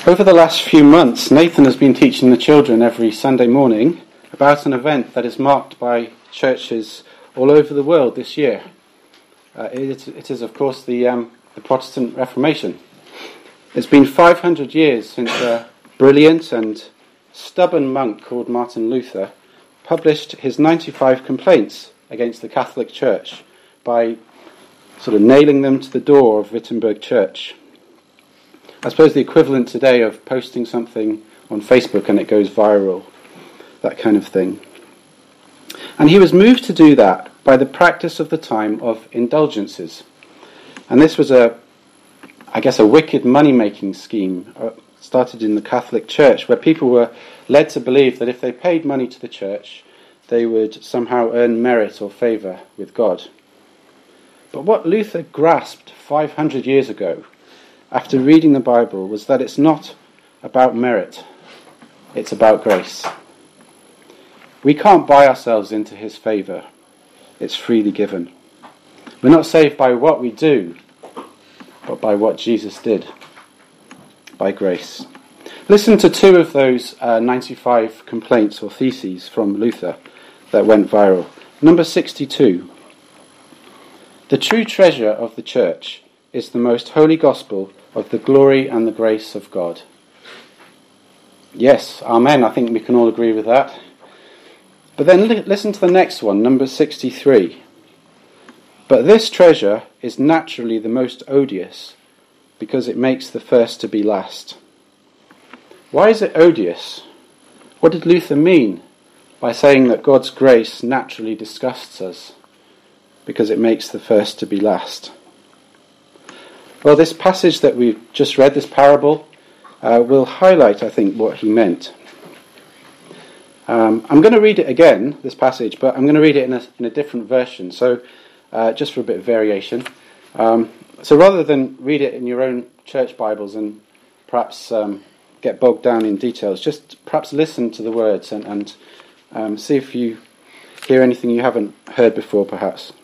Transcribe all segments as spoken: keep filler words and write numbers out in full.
Over the last few months, Nathan has been teaching the children every Sunday morning about an event that is marked by churches all over the world this year. Uh, it, it is, of course, the, um, the Protestant Reformation. It's been five hundred years since a brilliant and stubborn monk called Martin Luther published his ninety-five complaints against the Catholic Church by sort of nailing them to the door of Wittenberg Church. I suppose the equivalent today of posting something on Facebook and it goes viral, that kind of thing. And he was moved to do that by the practice of the time of indulgences. And this was a, I guess, a wicked money-making scheme uh, started in the Catholic Church, where people were led to believe that if they paid money to the church, they would somehow earn merit or favour with God. But what Luther grasped five hundred years ago, after reading the Bible, was that it's not about merit, it's about grace. We can't buy ourselves into his favour. It's freely given. We're not saved by what we do, but by what Jesus did, by grace. Listen to two of those uh, ninety-five complaints or theses from Luther that went viral. Number sixty-two. The true treasure of the church is the most holy gospel of the glory and the grace of God. Yes, amen. I think we can all agree with that. But then li- listen to the next one, number sixty-three. But this treasure is naturally the most odious because it makes the first to be last. Why is it odious? What did Luther mean by saying that God's grace naturally disgusts us because it makes the first to be last? Well, this passage that we've just read, this parable, uh, will highlight, I think, what he meant. Um, I'm going to read it again, this passage, but I'm going to read it in a, in a different version, so uh, just for a bit of variation. Um, so rather than read it in your own church Bibles and perhaps um, get bogged down in details, just perhaps listen to the words and, and um, see if you hear anything you haven't heard before, perhaps.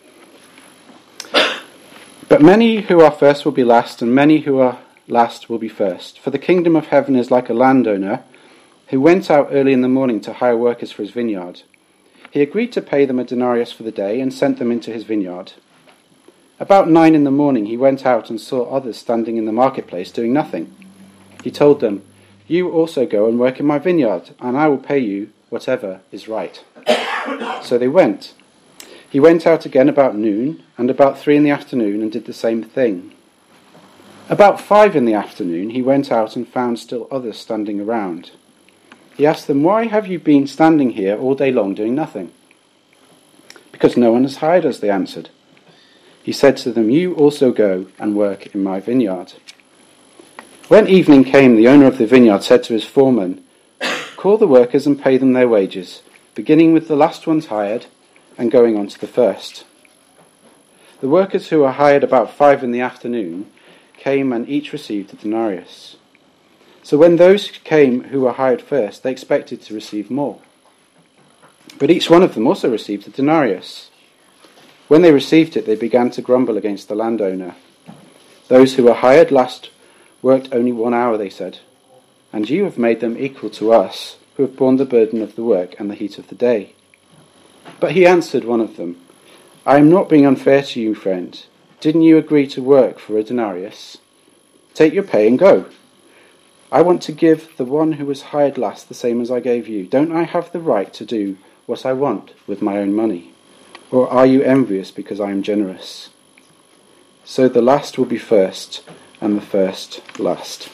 But many who are first will be last, and many who are last will be first. For the kingdom of heaven is like a landowner who went out early in the morning to hire workers for his vineyard. He agreed to pay them a denarius for the day and sent them into his vineyard. About nine in the morning he went out and saw others standing in the marketplace doing nothing. He told them, "You also go and work in my vineyard, and I will pay you whatever is right." So they went. He went out again about noon, and about three in the afternoon, and did the same thing. About five in the afternoon he went out and found still others standing around. He asked them, "Why have you been standing here all day long doing nothing?" "Because no one has hired us," they answered. He said to them, "You also go and work in my vineyard." When evening came, the owner of the vineyard said to his foreman, "Call the workers and pay them their wages, beginning with the last ones hired and going on to the first." The workers who were hired about five in the afternoon came and each received a denarius. So when those came who were hired first, they expected to receive more. But each one of them also received a denarius. When they received it, they began to grumble against the landowner. "Those who were hired last worked only one hour," they said, "and you have made them equal to us, who have borne the burden of the work and the heat of the day." But he answered one of them, "I am not being unfair to you, friend. Didn't you agree to work for a denarius? Take your pay and go. I want to give the one who was hired last the same as I gave you. Don't I have the right to do what I want with my own money? Or are you envious because I am generous?" So the last will be first, and the first last.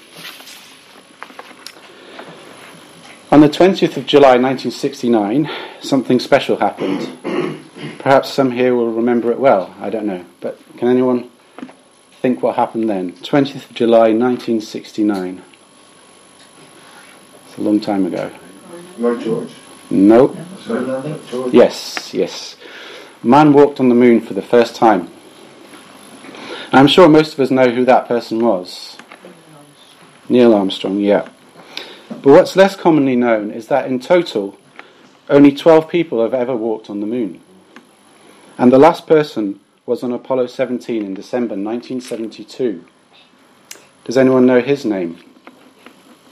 On the twentieth of July nineteen sixty-nine, something special happened. Perhaps some here will remember it well, I don't know. But can anyone think what happened then? twentieth of July nineteen sixty-nine. It's a long time ago. Lloyd George? No. George? Yes, yes. Man walked on the moon for the first time. And I'm sure most of us know who that person was. Neil Armstrong, yeah. But what's less commonly known is that in total, only twelve people have ever walked on the moon. And the last person was on Apollo seventeen in December nineteen seventy-two. Does anyone know his name?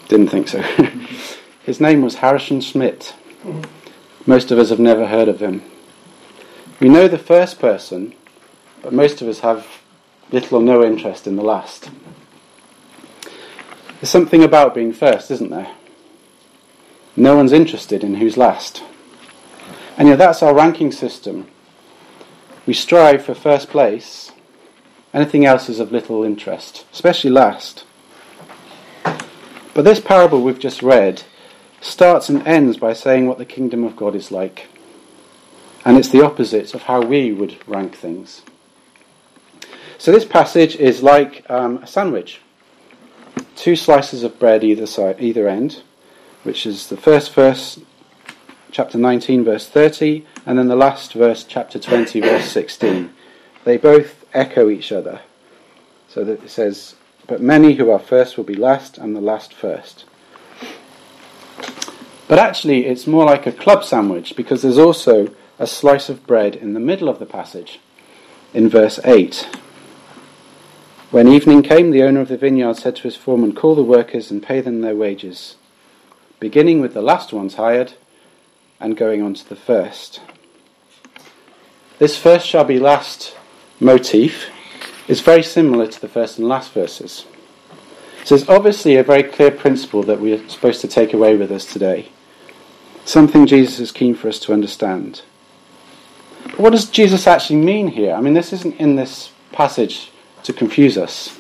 Didn't think so. His name was Harrison Schmidt. Most of us have never heard of him. We know the first person, but most of us have little or no interest in the last. There's something about being first, isn't there? No one's interested in who's last. And yet that's our ranking system. We strive for first place. Anything else is of little interest, especially last. But this parable we've just read starts and ends by saying what the kingdom of God is like. And it's the opposite of how we would rank things. So this passage is like um, a sandwich. Two slices of bread either side, either end, which is the first verse, chapter nineteen, verse thirty, and then the last verse, chapter twenty, verse sixteen. They both echo each other. So that it says, but many who are first will be last, and the last first. But actually, it's more like a club sandwich, because there's also a slice of bread in the middle of the passage, in verse eight. When evening came, the owner of the vineyard said to his foreman, call the workers and pay them their wages, beginning with the last ones hired and going on to the first. This first shall be last motif is very similar to the first and last verses. So it's obviously a very clear principle that we are supposed to take away with us today. Something Jesus is keen for us to understand. But what does Jesus actually mean here? I mean, this isn't in this passage to confuse us.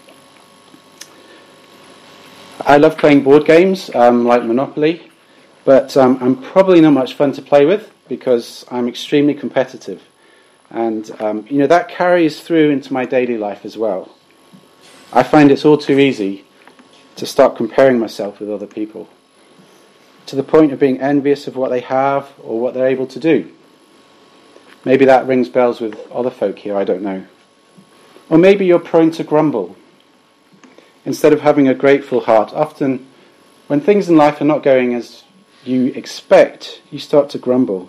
I love playing board games, um, like Monopoly, but um, I'm probably not much fun to play with because I'm extremely competitive. And, um, you know, that carries through into my daily life as well. I find it's all too easy to start comparing myself with other people, to the point of being envious of what they have or what they're able to do. Maybe that rings bells with other folk here, I don't know. Or maybe you're prone to grumble. Instead of having a grateful heart, often when things in life are not going as you expect, you start to grumble.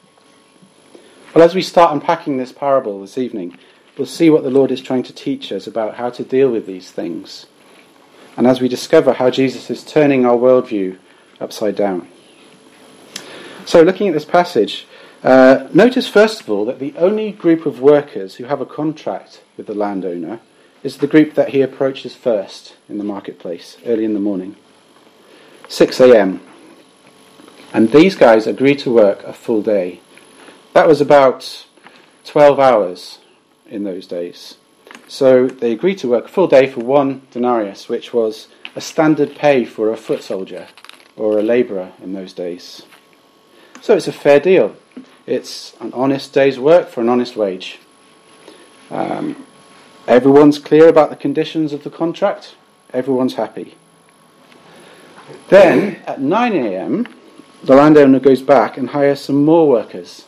Well, as we start unpacking this parable this evening, we'll see what the Lord is trying to teach us about how to deal with these things. And as we discover how Jesus is turning our worldview upside down. So looking at this passage, uh, notice first of all that the only group of workers who have a contract with the landowner is the group that he approaches first in the marketplace, early in the morning. six a.m. And these guys agree to work a full day. That was about twelve hours in those days. So they agreed to work a full day for one denarius, which was a standard pay for a foot soldier or a labourer in those days. So it's a fair deal. It's an honest day's work for an honest wage. Um, everyone's clear about the conditions of the contract. Everyone's happy. Then, at nine a.m., the landowner goes back and hires some more workers.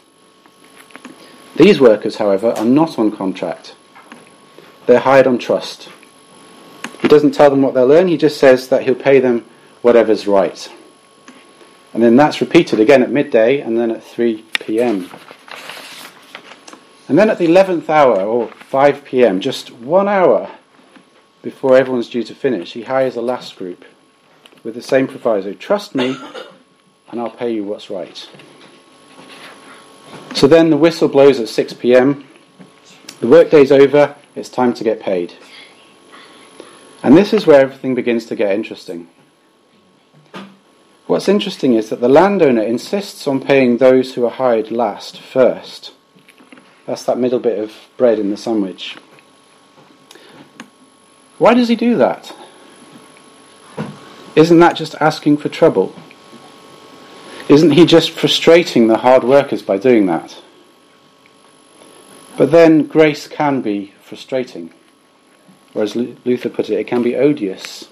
These workers, however, are not on contract. They're hired on trust. He doesn't tell them what they'll earn, he just says that he'll pay them whatever's right. And then that's repeated again at midday and then at three p.m. And then at the eleventh hour, or five p.m., just one hour before everyone's due to finish, he hires a last group with the same proviso. Trust me, and I'll pay you what's right. So then the whistle blows at six p.m. The workday's over, it's time to get paid. And this is where everything begins to get interesting. What's interesting is that the landowner insists on paying those who are hired last first. That's that middle bit of bread in the sandwich. Why does he do that? Isn't that just asking for trouble? Isn't he just frustrating the hard workers by doing that? But then grace can be frustrating. Or as Luther put it, it can be odious.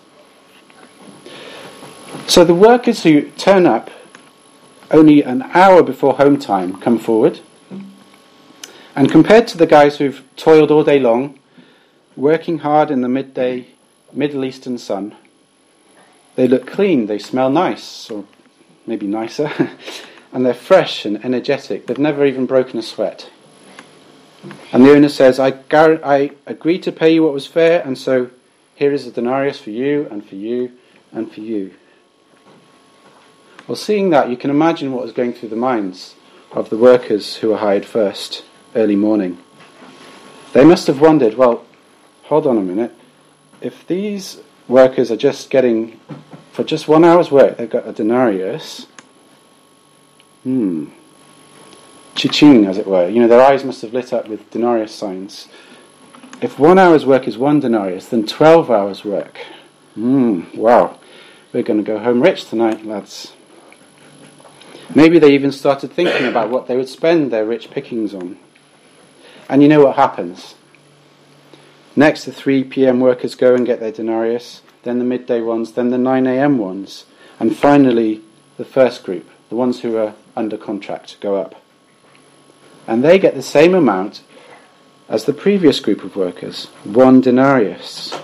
So the workers who turn up only an hour before home time come forward. And compared to the guys who've toiled all day long, working hard in the midday Middle Eastern sun, they look clean, they smell nice, or maybe nicer, and they're fresh and energetic. They've never even broken a sweat. And the owner says, I, gar- I agreed to pay you what was fair, and so here is a denarius for you and for you and for you. Well, seeing that, you can imagine what was going through the minds of the workers who were hired first, early morning. They must have wondered, well, hold on a minute. If these workers are just getting, for just one hour's work, they've got a denarius. Hmm. Cha-ching, as it were. You know, their eyes must have lit up with denarius signs. If one hour's work is one denarius, then twelve hours' work. Hmm. Wow. We're going to go home rich tonight, lads. Maybe they even started thinking about what they would spend their rich pickings on. And you know what happens? Next, the three p.m. workers go and get their denarius, then the midday ones, then the nine a.m. ones, and finally the first group, the ones who are under contract, go up. And they get the same amount as the previous group of workers, one denarius.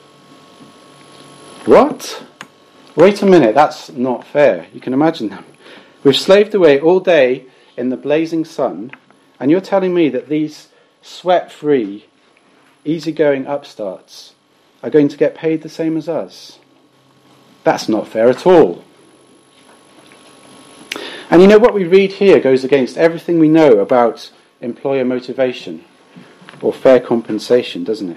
What? Wait a minute, that's not fair. You can imagine them. We've slaved away all day in the blazing sun, and you're telling me that these sweat-free, easygoing upstarts are going to get paid the same as us? That's not fair at all. And you know what we read here goes against everything we know about employer motivation or fair compensation, doesn't it?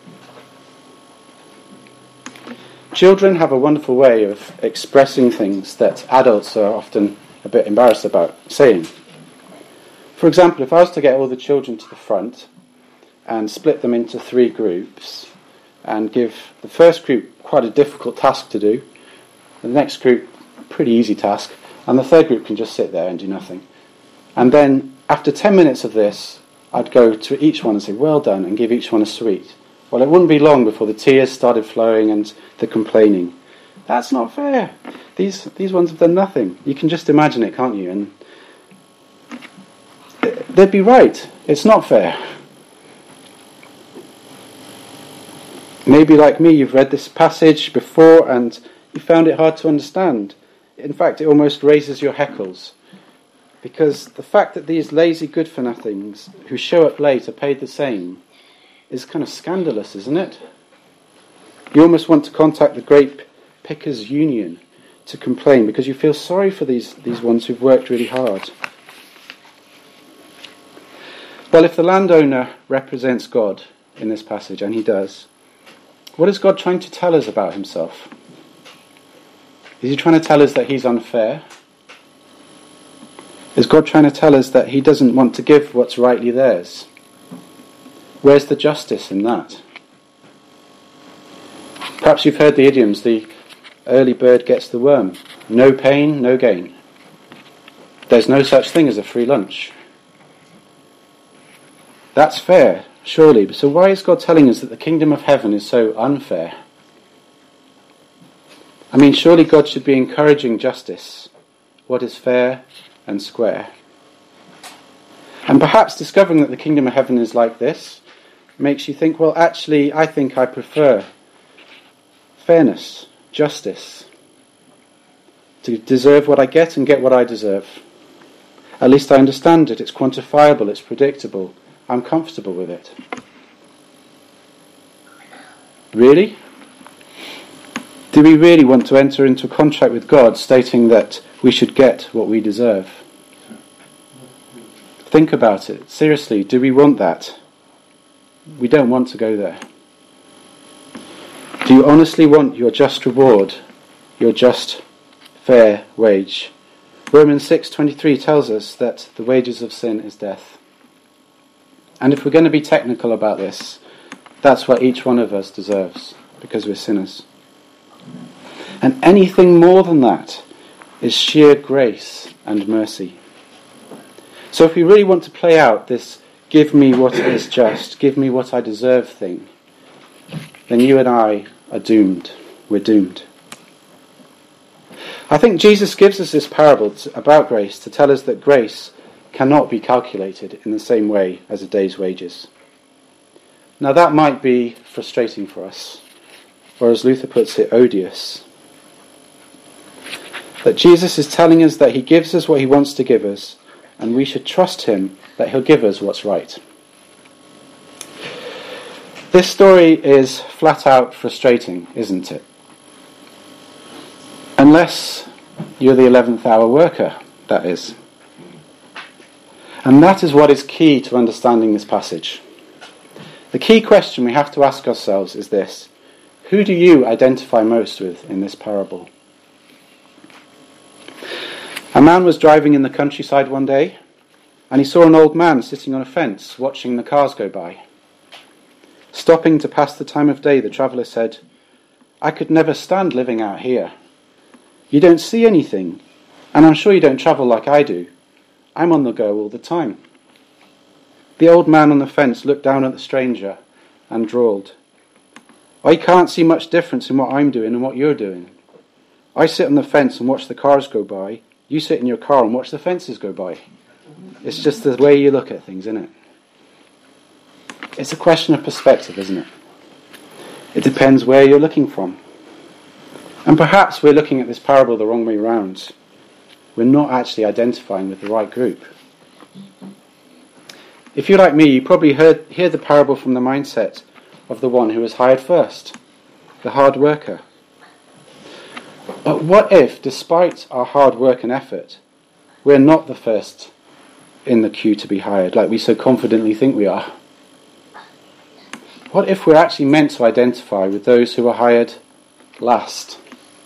Children have a wonderful way of expressing things that adults are often a bit embarrassed about saying. For example, if I was to get all the children to the front and split them into three groups and give the first group quite a difficult task to do, the next group a pretty easy task, and the third group can just sit there and do nothing. And then after ten minutes of this, I'd go to each one and say, well done, and give each one a sweet. Well, it wouldn't be long before the tears started flowing and the complaining. That's not fair. These these ones have done nothing. You can just imagine it, can't you? And they'd be right. It's not fair. Maybe like me, you've read this passage before and you found it hard to understand. In fact, it almost raises your hackles. Because the fact that these lazy good-for-nothings who show up late are paid the same is kind of scandalous, isn't it? You almost want to contact the Grape Pickers Union to complain because you feel sorry for these, these ones who've worked really hard. Well, if the landowner represents God in this passage, and he does, what is God trying to tell us about himself? Is he trying to tell us that he's unfair? Is God trying to tell us that he doesn't want to give what's rightly theirs? Where's the justice in that? Perhaps you've heard the idioms, the early bird gets the worm. No pain, no gain. There's no such thing as a free lunch. That's fair, surely. So why is God telling us that the kingdom of heaven is so unfair? I mean, surely God should be encouraging justice, what is fair and square. And perhaps discovering that the kingdom of heaven is like this makes you think, well, actually, I think I prefer fairness, justice, to deserve what I get and get what I deserve. At least I understand it, it's quantifiable, it's predictable, I'm comfortable with it. Really? Do we really want to enter into a contract with God stating that we should get what we deserve? Think about it. Seriously, do we want that? We don't want to go there. Do you honestly want your just reward, your just, fair wage? Romans six twenty-three tells us that the wages of sin is death. And if we're going to be technical about this, that's what each one of us deserves, because we're sinners. And anything more than that is sheer grace and mercy. So if we really want to play out this give me what is just, give me what I deserve thing, then you and I are doomed. We're doomed. I think Jesus gives us this parable to, about grace to tell us that grace cannot be calculated in the same way as a day's wages. Now that might be frustrating for us, or as Luther puts it, odious. That Jesus is telling us that he gives us what he wants to give us, and we should trust him that he'll give us what's right. This story is flat out frustrating, isn't it? Unless you're the eleventh hour worker, that is. And that is what is key to understanding this passage. The key question we have to ask ourselves is this: who do you identify most with in this parable? A man was driving in the countryside one day, and he saw an old man sitting on a fence watching the cars go by. Stopping to pass the time of day, the traveller said, "I could never stand living out here. You don't see anything, and I'm sure you don't travel like I do. I'm on the go all the time." The old man on the fence looked down at the stranger and drawled, "I can't see much difference in what I'm doing and what you're doing. I sit on the fence and watch the cars go by. You sit in your car and watch the fences go by." It's just the way you look at things, isn't it? It's a question of perspective, isn't it? It depends where you're looking from. And perhaps we're looking at this parable the wrong way round. We're not actually identifying with the right group. If you're like me, you probably heard hear the parable from the mindset of the one who was hired first, the hard worker. But what if, despite our hard work and effort, we're not the first in the queue to be hired, like we so confidently think we are? What if we're actually meant to identify with those who are hired last?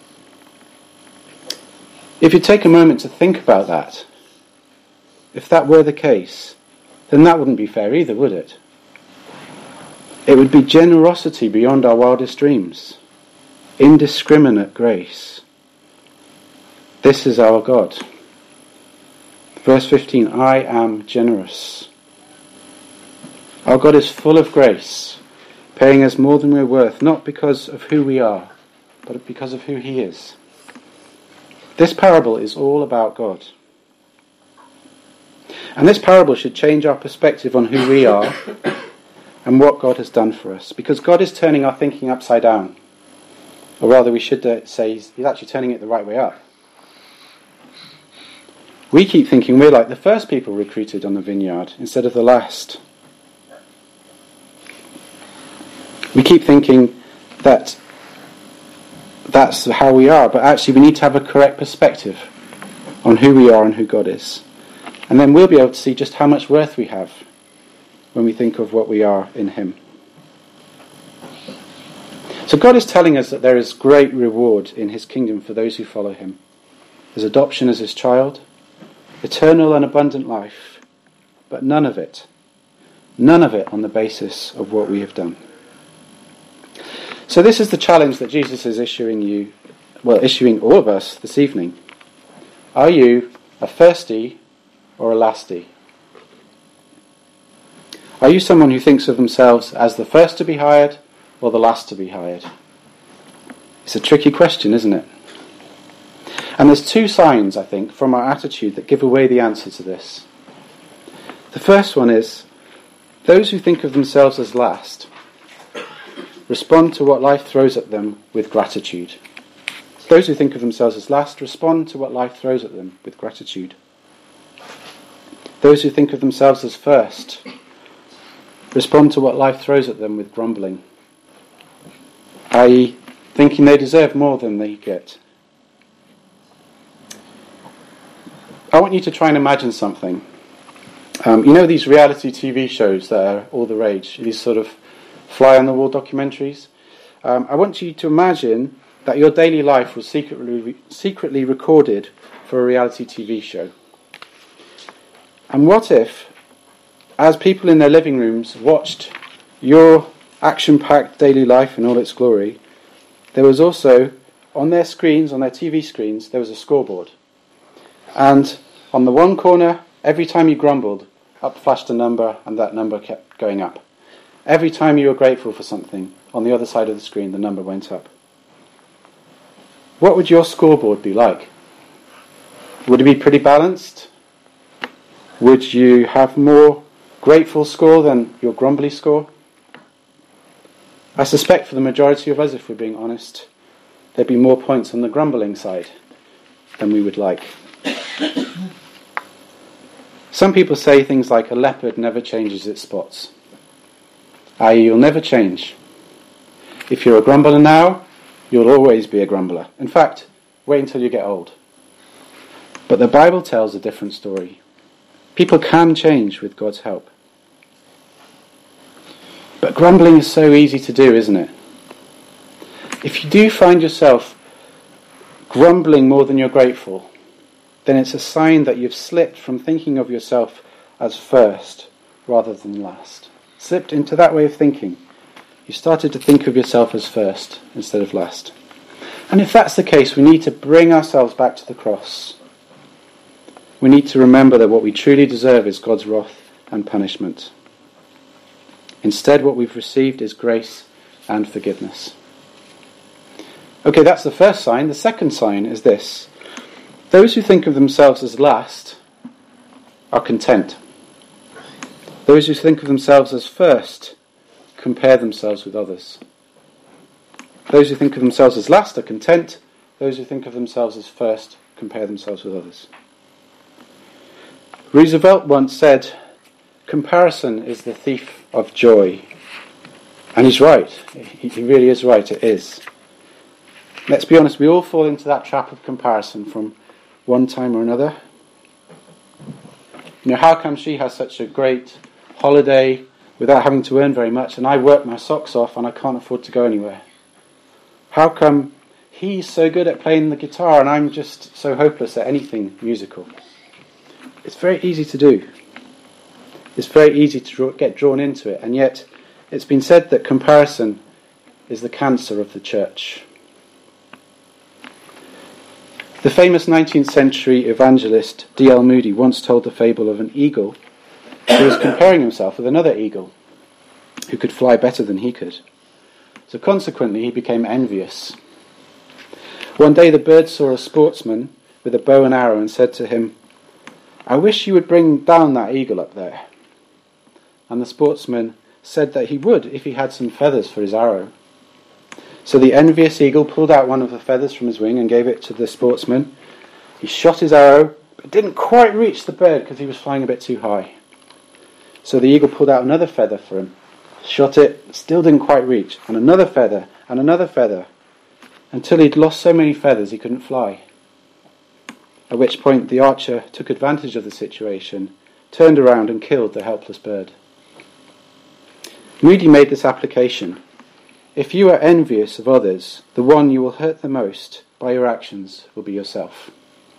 If you take a moment to think about that, if that were the case, then that wouldn't be fair either, would it? It would be generosity beyond our wildest dreams, indiscriminate grace. This is our God. Verse fifteen, I am generous. Our God is full of grace, paying us more than we're worth, not because of who we are, but because of who he is. This parable is all about God. And this parable should change our perspective on who we are and what God has done for us, because God is turning our thinking upside down. Or rather, we should say he's, he's actually turning it the right way up. We keep thinking we're like the first people recruited on the vineyard instead of the last. We keep thinking that that's how we are, but actually we need to have a correct perspective on who we are and who God is. And then we'll be able to see just how much worth we have when we think of what we are in him. So God is telling us that there is great reward in his kingdom for those who follow him. There's adoption as his child, eternal and abundant life, but none of it, none of it on the basis of what we have done. So this is the challenge that Jesus is issuing you, well, issuing all of us this evening. Are you a firstie or a lastie? Are you someone who thinks of themselves as the first to be hired or the last to be hired? It's a tricky question, isn't it? And there's two signs, I think, from our attitude that give away the answer to this. The first one is, those who think of themselves as last respond to what life throws at them with gratitude. Those who think of themselves as last respond to what life throws at them with gratitude. Those who think of themselves as first respond to what life throws at them with grumbling, that is, thinking they deserve more than they get. I want you to try and imagine something. Um, you know these reality T V shows that are all the rage, these sort of fly-on-the-wall documentaries? Um, I want you to imagine that your daily life was secretly, secretly recorded for a reality T V show. And what if, as people in their living rooms watched your action-packed daily life in all its glory, there was also, on their screens, on their T V screens, there was a scoreboard. And on the one corner, every time you grumbled, up flashed a number, and that number kept going up. Every time you were grateful for something, on the other side of the screen, the number went up. What would your scoreboard be like? Would it be pretty balanced? Would you have more grateful score than your grumbly score? I suspect for the majority of us, if we're being honest, there'd be more points on the grumbling side than we would like. Some people say things like a leopard never changes its spots, that is, you'll never change. If you're a grumbler now, you'll always be a grumbler. In fact, wait until you get old. But the Bible tells a different story. People can change with God's help. But grumbling is so easy to do, isn't it? If you do find yourself grumbling more than you're grateful, then it's a sign that you've slipped from thinking of yourself as first rather than last. Slipped into that way of thinking. You started to think of yourself as first instead of last. And if that's the case, we need to bring ourselves back to the cross. We need to remember that what we truly deserve is God's wrath and punishment. Instead, what we've received is grace and forgiveness. Okay, that's the first sign. The second sign is this. Those who think of themselves as last are content. Those who think of themselves as first compare themselves with others. Those who think of themselves as last are content. Those who think of themselves as first compare themselves with others. Roosevelt once said, "Comparison is the thief of joy." And he's right. He, he really is right. It is. Let's be honest, we all fall into that trap of comparison from one time or another. You know, how come she has such a great holiday without having to earn very much, and I work my socks off and I can't afford to go anywhere? How come he's so good at playing the guitar and I'm just so hopeless at anything musical? It's very easy to do. It's very easy to draw, get drawn into it, and yet it's been said that comparison is the cancer of the church. The famous nineteenth century evangelist D L Moody once told the fable of an eagle who was comparing himself with another eagle who could fly better than he could. So consequently he became envious. One day the bird saw a sportsman with a bow and arrow and said to him, "I wish you would bring down that eagle up there." And the sportsman said that he would if he had some feathers for his arrow. So the envious eagle pulled out one of the feathers from his wing and gave it to the sportsman. He shot his arrow, but didn't quite reach the bird because he was flying a bit too high. So the eagle pulled out another feather for him, shot it, still didn't quite reach, and another feather, and another feather, until he'd lost so many feathers he couldn't fly. At which point the archer took advantage of the situation, turned around and killed the helpless bird. Moody made this application. If you are envious of others, the one you will hurt the most by your actions will be yourself.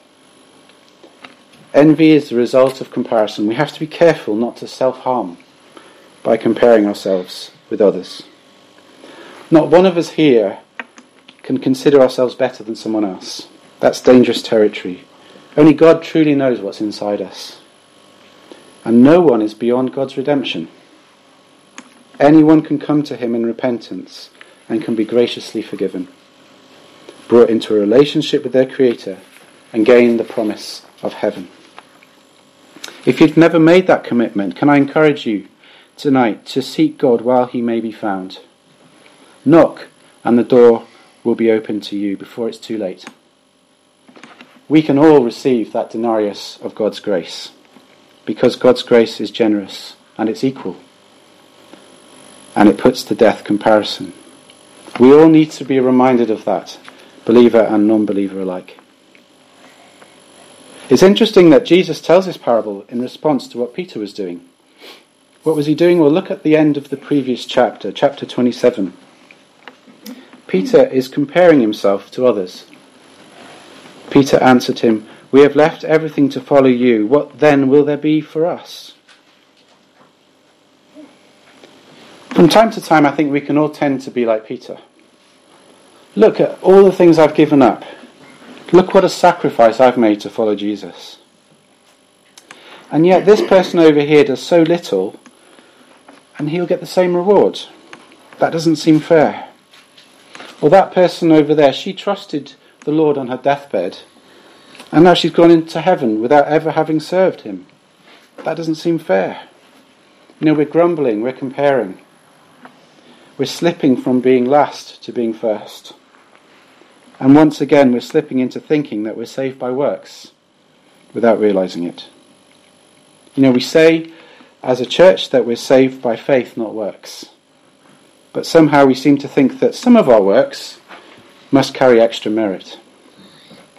Envy is the result of comparison. We have to be careful not to self-harm by comparing ourselves with others. Not one of us here can consider ourselves better than someone else. That's dangerous territory. Only God truly knows what's inside us. And no one is beyond God's redemption. Anyone can come to him in repentance and can be graciously forgiven, brought into a relationship with their Creator, and gain the promise of heaven. If you've never made that commitment, can I encourage you tonight to seek God while he may be found? Knock, and the door will be open to you before it's too late. We can all receive that denarius of God's grace, because God's grace is generous and it's equal. And it puts to death comparison. We all need to be reminded of that, believer and non-believer alike. It's interesting that Jesus tells this parable in response to what Peter was doing. What was he doing? Well, look at the end of the previous chapter, chapter twenty-seven. Peter is comparing himself to others. Peter answered him, "We have left everything to follow you. What then will there be for us?" From time to time, I think we can all tend to be like Peter. Look at all the things I've given up. Look what a sacrifice I've made to follow Jesus. And yet this person over here does so little, and he'll get the same reward. That doesn't seem fair. Or that person over there, she trusted the Lord on her deathbed, and now she's gone into heaven without ever having served him. That doesn't seem fair. You know, we're grumbling, we're comparing. We're slipping from being last to being first. And once again, we're slipping into thinking that we're saved by works without realizing it. You know, we say as a church that we're saved by faith, not works. But somehow we seem to think that some of our works must carry extra merit.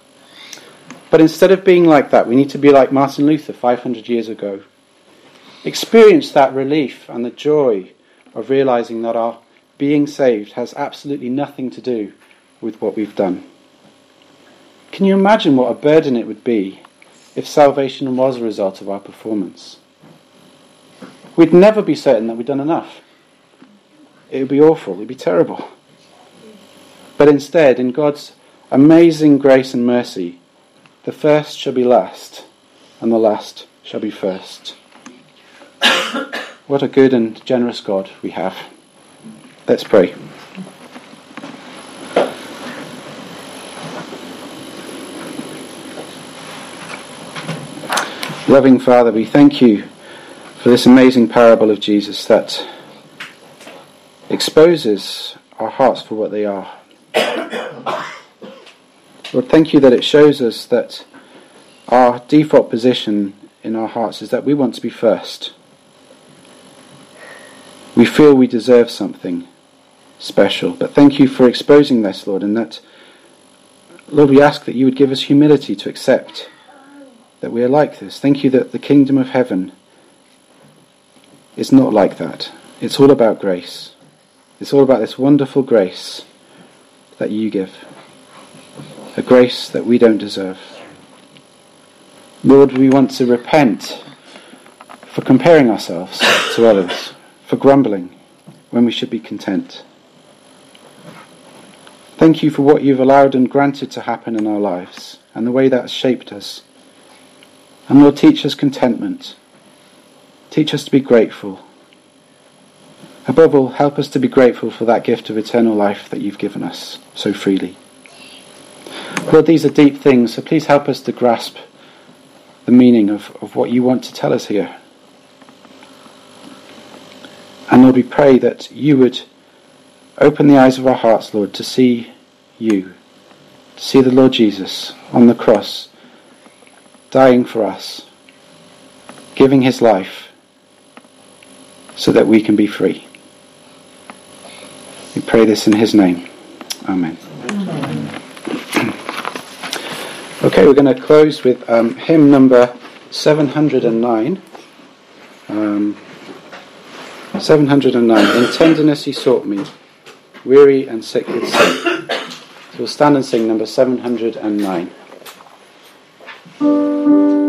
But instead of being like that, we need to be like Martin Luther five hundred years ago. Experience that relief and the joy of realizing that our being saved has absolutely nothing to do with what we've done. Can you imagine what a burden it would be if salvation was a result of our performance? We'd never be certain that we'd done enough. It would be awful, it would be terrible. But instead, in God's amazing grace and mercy, the first shall be last, and the last shall be first. What a good and generous God we have. Let's pray. Loving Father, we thank you for this amazing parable of Jesus that exposes our hearts for what they are. Lord, thank you that it shows us that our default position in our hearts is that we want to be first. We feel we deserve something special, but thank you for exposing this, Lord, and that, Lord, we ask that you would give us humility to accept that we are like this. Thank you that the kingdom of heaven is not like that. It's all about grace. It's all about this wonderful grace that you give. A grace that we don't deserve. Lord, we want to repent for comparing ourselves to others, for grumbling when we should be content. Thank you for what you've allowed and granted to happen in our lives and the way that's shaped us. And Lord, teach us contentment. Teach us to be grateful. Above all, help us to be grateful for that gift of eternal life that you've given us so freely. Lord, these are deep things, so please help us to grasp the meaning of, of what you want to tell us here. And Lord, we pray that you would open the eyes of our hearts, Lord, to see you, to see the Lord Jesus on the cross, dying for us, giving his life so that we can be free. We pray this in his name. Amen. Amen. Okay, we're going to close with um, hymn number seven hundred nine. Um, seven hundred nine. In tenderness he sought me, weary and sick with sin. So we'll stand and sing number seven hundred nine.